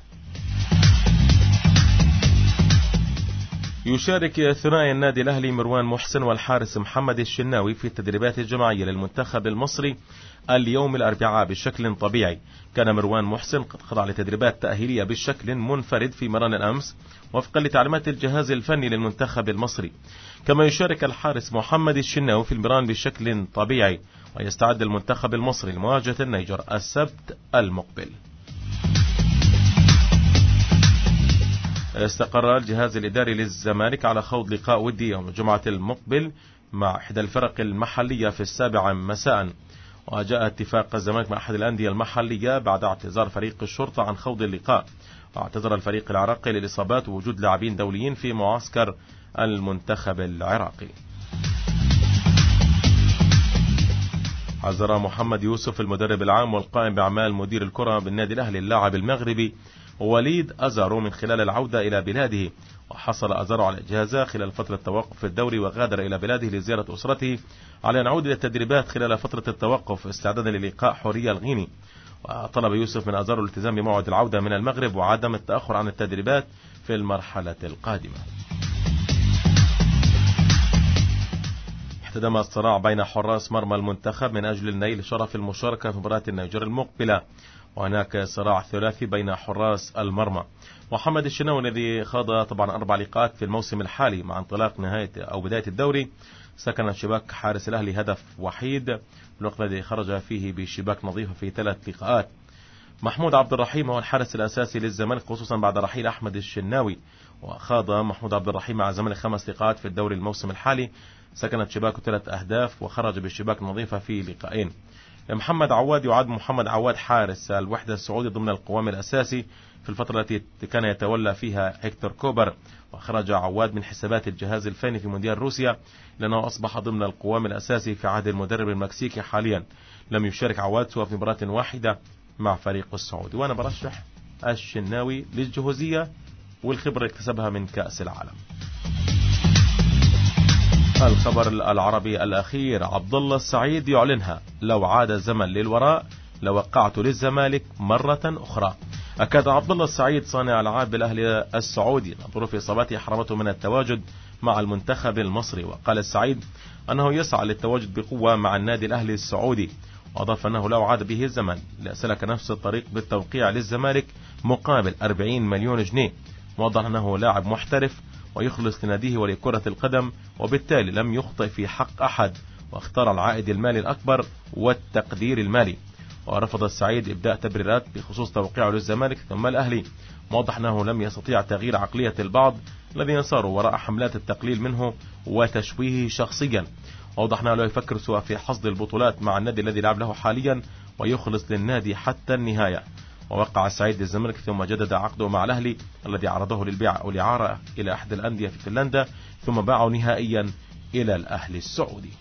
يشارك ثنائي النادي الأهلي مروان محسن والحارس محمد الشناوي في التدريبات الجماعية للمنتخب المصري اليوم الأربعاء بشكل طبيعي. كان مروان محسن قد خضع لتدريبات تأهيلية بشكل منفرد في مران الأمس وفقا لتعليمات الجهاز الفني للمنتخب المصري. كما يشارك الحارس محمد الشناوي في المران بشكل طبيعي، ويستعد المنتخب المصري لمواجهة النيجر السبت المقبل. استقر الجهاز الإداري للزمالك على خوض لقاء ودي يوم الجمعة المقبل مع إحدى الفرق المحلية في السابعة مساء. وجاء اتفاق الزمالك مع أحد الأندية المحلية بعد اعتذار فريق الشرطة عن خوض اللقاء، واعتذر الفريق العراقي للإصابات ووجود لاعبين دوليين في معسكر المنتخب العراقي. حذر محمد يوسف المدرب العام والقائم بأعمال مدير الكرة بالنادي الأهلي اللاعب المغربي وليد أزارو من خلال العودة إلى بلاده. وحصل أزارو على إجازة خلال فترة التوقف في الدوري وغادر إلى بلاده لزيارة أسرته على أن يعود إلى التدريبات خلال فترة التوقف استعدادا للقاء حورية الغيني. وطلب يوسف من أزارو الالتزام بموعد العودة من المغرب وعدم التأخر عن التدريبات في المرحلة القادمة. احتدم الصراع بين حراس مرمى المنتخب من أجل النيل شرف المشاركة في مباراة النيجر المقبلة، وهناك صراع ثلاثي بين حراس المرمى. محمد الشناوي الذي خاض طبعا أربع لقاءات في الموسم الحالي مع انطلاق نهاية أو بداية الدوري، سكن شباك حارس الأهلي هدف وحيد في الوقت الذي خرج فيه بشباك نظيفة في ثلاث لقاءات. محمود عبد الرحيم هو الحارس الأساسي للزمالك خصوصا بعد رحيل أحمد الشناوي، وخاض محمود عبد الرحيم مع الزمالك خمس لقاءات في الدوري الموسم الحالي، سكنت شباكه ثلاث أهداف وخرج بالشباك نظيفة في لقاءين. محمد عواد يعد محمد عواد حارس الوحدة السعودي ضمن القوام الأساسي في الفترة التي كان يتولى فيها هيكتور كوبر، وخرج عواد من حسابات الجهاز الفني في مونديال روسيا لأنه أصبح ضمن القوام الأساسي في عهد المدرب المكسيكي حاليا. لم يشارك عواد سوى في مباراة واحدة مع فريق السعودي. وأنا برشح الشناوي للجهوزية والخبرة اكتسبها من كأس العالم. الخبر العربي الأخير، عبد الله السعيد يعلنها: لو عاد الزمن للوراء لوقعت للزمالك مرة أخرى. أكد عبد الله السعيد صانع ألعاب الأهلي السعودي ظروف إصابته حرمته من التواجد مع المنتخب المصري. وقال السعيد أنه يسعى للتواجد بقوة مع النادي الأهلي السعودي، وأضاف أنه لو عاد به الزمن لسلك نفس الطريق بالتوقيع للزمالك مقابل أربعين مليون جنيه. ووضح أنه لاعب محترف ويخلص لناديه ولكرة القدم، وبالتالي لم يخطئ في حق أحد، واختار العائد المالي الأكبر والتقدير المالي. ورفض السعيد إبداء تبريرات بخصوص توقيعه للزمالك ثم الأهلي، موضح أنه لم يستطيع تغيير عقلية البعض الذين صاروا وراء حملات التقليل منه وتشويهه شخصيا. ووضح أنه لا يفكر سوى في حصد البطولات مع النادي الذي لعب له حاليا ويخلص للنادي حتى النهاية. ووقع السعيد للزمالك ثم جدد عقده مع الأهلي الذي عرضه للبيع أو الإعارة إلى أحد الأندية في فنلندا، ثم باعه نهائيا إلى الأهلي السعودي.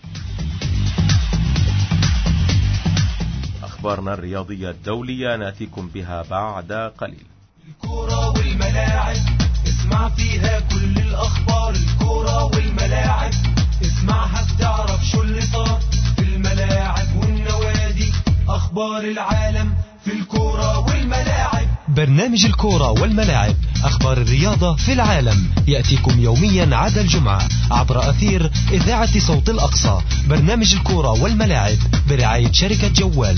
أخبارنا الرياضية الدولية نأتيكم بها بعد قليل. الكرة والملاعب اسمع فيها كل الأخبار، الكرة والملاعب اسمعها بتعرف شو اللي صار في الملاعب والنوادي، أخبار العالم في الكرة والملاعب. برنامج الكرة والملاعب، أخبار الرياضة في العالم، يأتيكم يوميا عدا الجمعة عبر أثير إذاعة صوت الأقصى. برنامج الكرة والملاعب برعاية شركة جوال.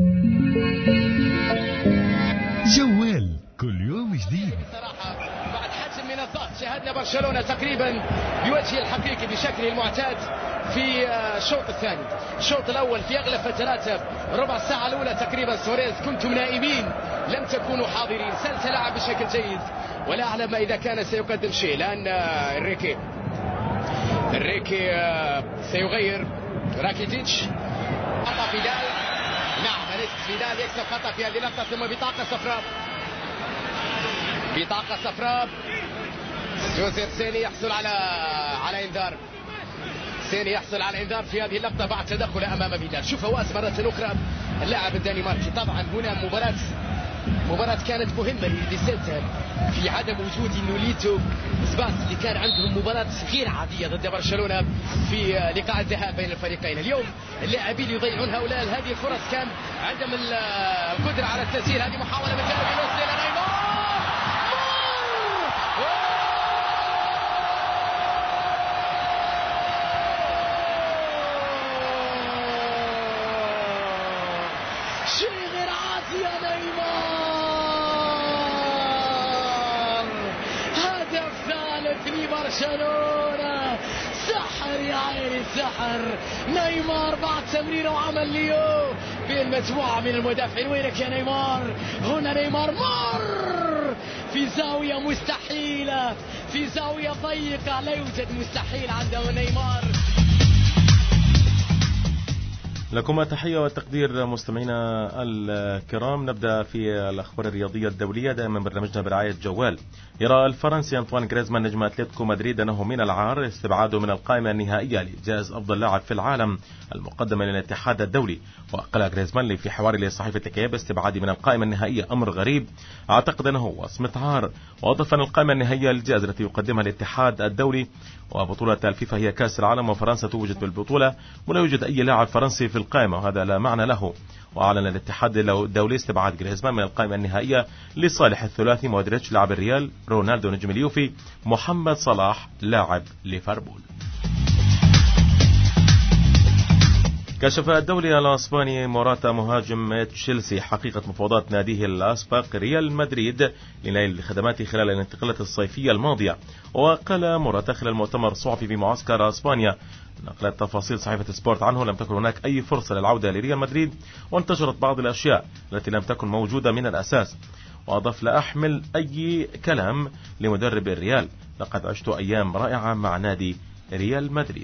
جوال كل يوم جديد. بعد حجم من الضغط شاهدنا برشلونة تقريبا بوجهه الحقيقي بشكله المعتاد في الشوط الثاني. الشوط الأول في أغلب فترات ربع الساعة الأولى تقريبا سواريز كنتم نائمين، لم تكونوا حاضرين. سلسلة لعب بشكل جيد ولا أعلم إذا كان سيقدم شيء، لأن إنريكي إنريكي سيغير راكيتيتش. خطأ فيدال، نعم أليكس فيدال يكسب خطأ في هذه اللقطة، ثم بطاقة صفراء بطاقة صفراء. جوزيف سيني يحصل على على انذار، سيني يحصل على انذار في هذه اللقطة بعد تدخل أمام فيدال. شوف فواز مرة أخرى اللاعب الدنماركي. طبعا هنا مباراة مباراة كانت مهمة لسيلتا في عدم وجود نوليتو سباس اللي كان عندهم مباراة غير عادية ضد برشلونة في لقاء الذهاب بين الفريقين. اليوم اللاعبين يضيعون هؤلاء هذه الفرص، كان عندهم القدرة على التسجيل. هذه محاولة من جانب الوصل إلى نيمار. شيء غير عادي يا نيمار، هدف ثالث لبرشلونة. سحر يا عيني سحر. نيمار بعد تمريره وعمل ليو بين مجموعة من المدافعين. وينك يا نيمار؟ هنا نيمار مر في زاوية مستحيلة، في زاوية ضيقة، لا يوجد مستحيل عند نيمار. لكم تحية وتقدير مستمعينا الكرام. نبدأ في الأخبار الرياضية الدولية دائما برنامجنا برعاية جوال. يرى الفرنسي أنطوان غريزمان نجم أتلتيكو مدريد أنه من العار استبعاده من القائمة النهائية لجائزة أفضل لاعب في العالم المقدمة للاتحاد الدولي. وقال غريزمان في حوار لصحيفة الكياب استبعادي من القائمة النهائية أمر غريب، أعتقد أنه وصمة عار. وأضاف أن القائمة النهائية للجائزة التي يقدمها الاتحاد الدولي وبطولة الفيفا هي كأس العالم، وفرنسا توجد بالبطولة ولا يوجد أي لاعب فرنسي في القائمة، وهذا لا معنى له. وأعلن الاتحاد الدولي استبعاد غريزمان من القائمة النهائية لصالح الثلاثي مودريتش لاعب الريال، رونالدو نجم اليوفي، محمد صلاح لاعب ليفربول. كشف الدولي الاسباني موراتا مهاجم تشيلسي حقيقة مفاوضات ناديه الاسبق ريال مدريد لنيل خدماته خلال الانتقالات الصيفية الماضية. وقال موراتا خلال المؤتمر الصحفي في معسكر اسبانيا نقلت تفاصيل صحيفة سبورت عنه لم تكن هناك أي فرصة للعودة لريال مدريد، وانتشرت بعض الأشياء التي لم تكن موجودة من الأساس. وأضاف لا أحمل أي كلام لمدرب الريال، لقد عشت أيام رائعة مع نادي ريال مدريد.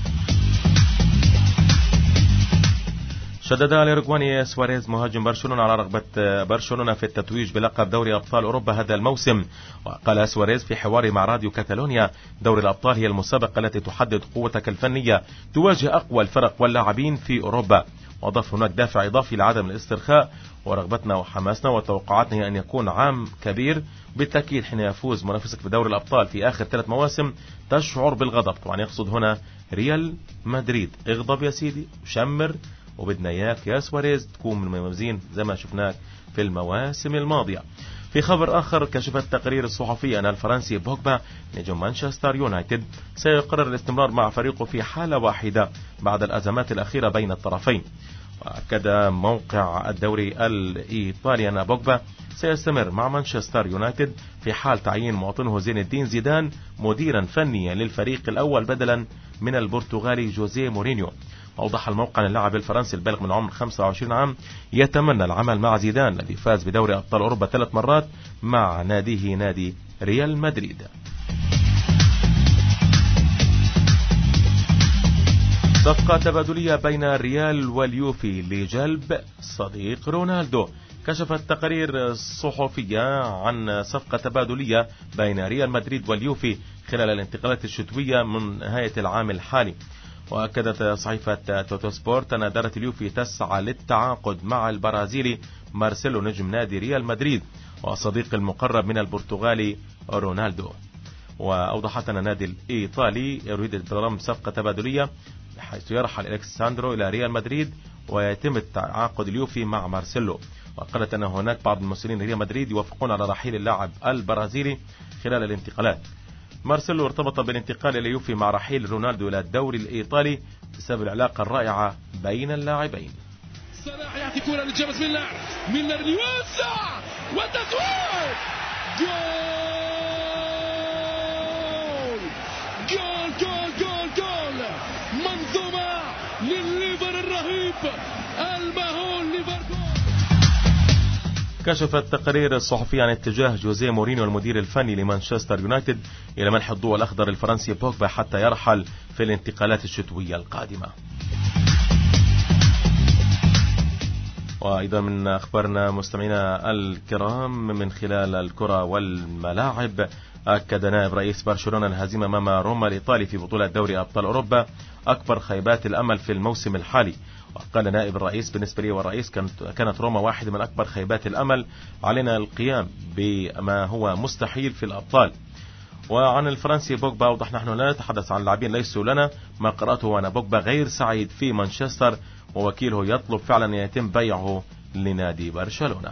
شدد الأوروغواني سواريز مهاجم برشلونة على رغبة برشلونة في التتويج بلقب دوري أبطال أوروبا هذا الموسم. وقال سواريز في حوار مع راديو كاتالونيا دوري الأبطال هي المسابقة التي تحدد قوتك الفنية، تواجه أقوى الفرق واللاعبين في أوروبا. وأضاف هناك دافع إضافي لعدم الاسترخاء، ورغبتنا وحماسنا وتوقعاتنا أن يكون عام كبير بالتأكيد. حين يفوز منافسك في دوري الأبطال في آخر ثلاث مواسم تشعر بالغضب، طبعا يقصد هنا ريال مدريد. اغضب يا سيدي، شمر، وبدنا اياك يا سواريز تكون من المميزين زي ما شفناك في المواسم الماضية. في خبر آخر، كشفت تقرير الصحفي أن الفرنسي بوجبا نجم مانشستر يونايتد سيقرر الاستمرار مع فريقه في حالة واحدة بعد الأزمات الأخيرة بين الطرفين. وأكد موقع الدوري الإيطالي أن بوجبا سيستمر مع مانشستر يونايتد في حال تعيين مواطنه زين الدين زيدان مديرا فنيا للفريق الأول بدلا من البرتغالي جوزيه مورينيو. أوضح الموقع أن اللاعب الفرنسي البالغ من عمر خمسة وعشرين عام يتمنى العمل مع زيدان الذي فاز بدوري أبطال أوروبا ثلاث مرات مع ناديه نادي ريال مدريد. صفقة تبادلية بين الريال واليوفي لجلب صديق رونالدو. كشفت تقارير صحفية عن صفقة تبادلية بين ريال مدريد واليوفي خلال الانتقالات الشتوية من نهاية العام الحالي. وأكدت صحيفة توتو سبورت أن إدارة اليوفي تسعى للتعاقد مع البرازيلي مارسيلو نجم نادي ريال مدريد وصديق المقرب من البرتغالي رونالدو. وأوضحت أن النادي الإيطالي يريد برغم صفقة تبادلية حيث يرحل ألكساندرو إلى ريال مدريد ويتم التعاقد اليوفي مع مارسيلو. وقالت أن هناك بعض المسؤولين ريال مدريد يوافقون على رحيل اللاعب البرازيلي خلال الانتقالات. مارسيلو ارتبط بالانتقال إلى اليوفي مع رحيل رونالدو إلى الدوري الإيطالي بسبب العلاقة الرائعة بين اللاعبين. صلاح يعطي كرة للجبس من لاعب من اليوسع والتسويق جول جول جول جول جول منظومة للليفر الرهيب المهول ليفربول. كشفت تقارير الصحفية عن اتجاه جوزيه مورينيو المدير الفني لمانشستر يونايتد إلى منح الضوء الأخضر الفرنسي بوجبا حتى يرحل في الانتقالات الشتوية القادمة. وأيضا من أخبارنا مستمعينا الكرام من خلال الكرة والملاعب، أكد نائب رئيس برشلونة الهزيمة أمام روما الإيطالي في بطولة دوري أبطال أوروبا أكبر خيبات الأمل في الموسم الحالي. وقال نائب الرئيس: بالنسبة لي والرئيس كانت روما واحدة من أكبر خيبات الأمل، علينا القيام بما هو مستحيل في الأبطال. وعن الفرنسي بوجبا أوضح: نحن لا نتحدث عن لاعبين ليسوا لنا، ما قرأته وأنا بوجبا غير سعيد في مانشستر، ووكيله يطلب فعلا أن يتم بيعه لنادي برشلونة.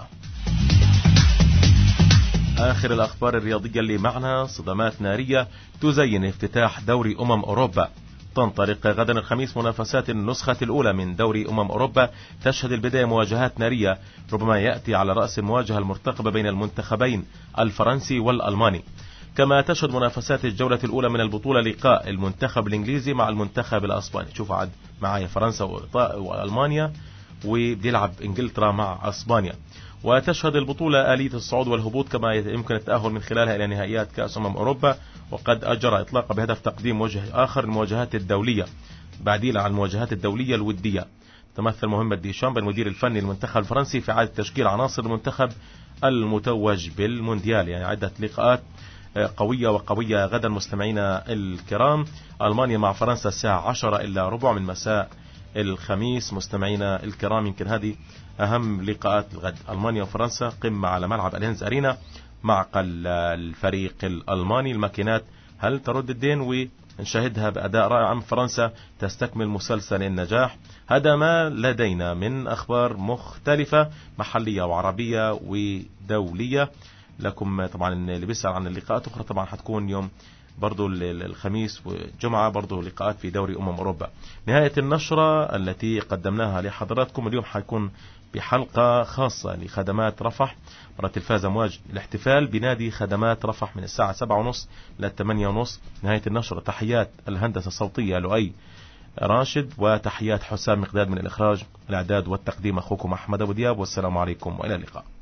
آخر الأخبار الرياضية اللي معنا: صدمات نارية تزين افتتاح دوري أمم أوروبا. تنطلق غدا الخميس منافسات النسخة الأولى من دوري أمم أوروبا، تشهد البداية مواجهات نارية ربما يأتي على رأس المواجهة المرتقبة بين المنتخبين الفرنسي والألماني. كما تشهد منافسات الجولة الأولى من البطولة لقاء المنتخب الإنجليزي مع المنتخب الأسباني. شوف عاد معايا فرنسا وألمانيا، وبيلعب إنجلترا مع أسبانيا. وتشهد البطولة آلية الصعود والهبوط، كما يمكن التأهل من خلالها إلى نهائيات كأس أمم أوروبا. وقد أجرى إطلاقها بهدف تقديم وجه آخر المواجهات الدولية بعديل عن المواجهات الدولية الودية. تمثل مهمة ديشامب المدير الفني للمنتخب الفرنسي في إعادة تشكيل عناصر المنتخب المتوج بالمونديال. يعني عدة لقاءات قوية وقوية غدا مستمعينا الكرام. ألمانيا مع فرنسا الساعة عشرة إلا ربع من مساء الخميس. مستمعينا الكرام، يمكن هذه أهم لقاءات الغد، ألمانيا وفرنسا، قمة على ملعب اليانز أرينا، معقل الفريق الألماني. الماكينات هل ترد الدين؟ ونشاهدها بأداء رائع أم فرنسا تستكمل مسلسل النجاح؟ هذا ما لدينا من أخبار مختلفة محلية وعربية ودولية لكم. طبعا اللي بيسأل عن اللقاءات أخرى طبعا حتكون يوم برضو الخميس والجمعة برضو لقاءات في دوري أمم أوروبا. نهاية النشرة التي قدمناها لحضراتكم اليوم حيكون بحلقة خاصة لخدمات رفح مرة التلفاز أمواج، الاحتفال بنادي خدمات رفح من الساعة سبعة ونص للثمانية ونص. نهاية النشرة تحيات الهندسة الصوتية لؤي راشد، وتحيات حسام مقداد من الإخراج، الإعداد والتقديم أخوكم أحمد أبو دياب، والسلام عليكم وإلى اللقاء.